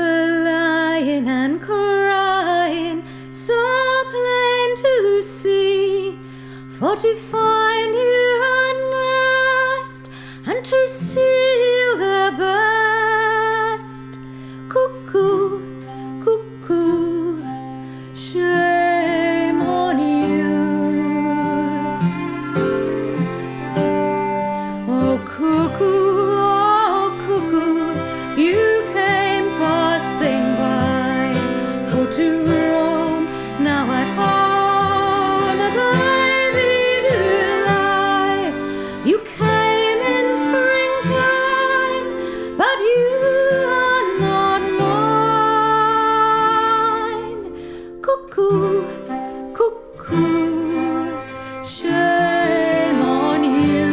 lying and crying, so plain to see, for to find you a nest and to steal the best. Cuckoo, cuckoo, shame on you. Oh cuckoo, you came passing by, for to roam now at home a baby to lie. You came in springtime, but you are not mine. Cuckoo, cuckoo, shame on you.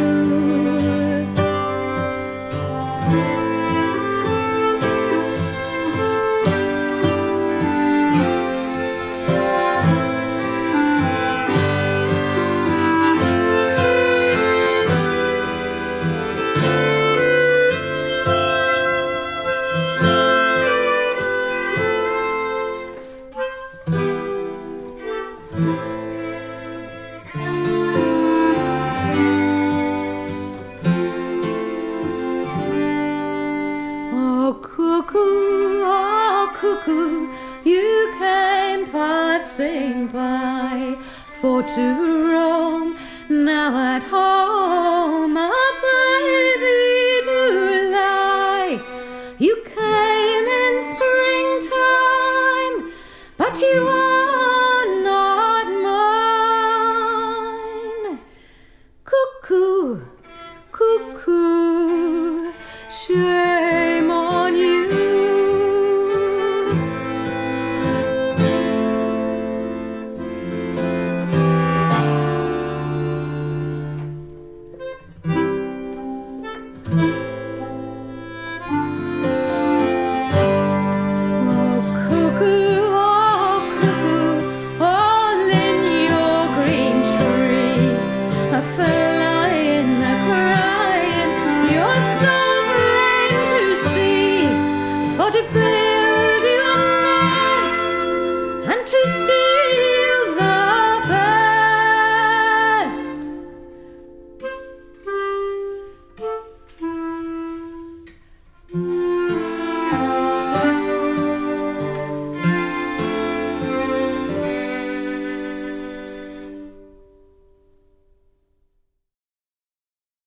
Oh cuckoo, you came passing by, for to roam now at home a baby to lie. You came in springtime, but you are not mine. Cuckoo, cuckoo, shame on you. Oh cuckoo, all in your green tree, a flying, a crying, you're so plain to see, for to build you a nest and to steal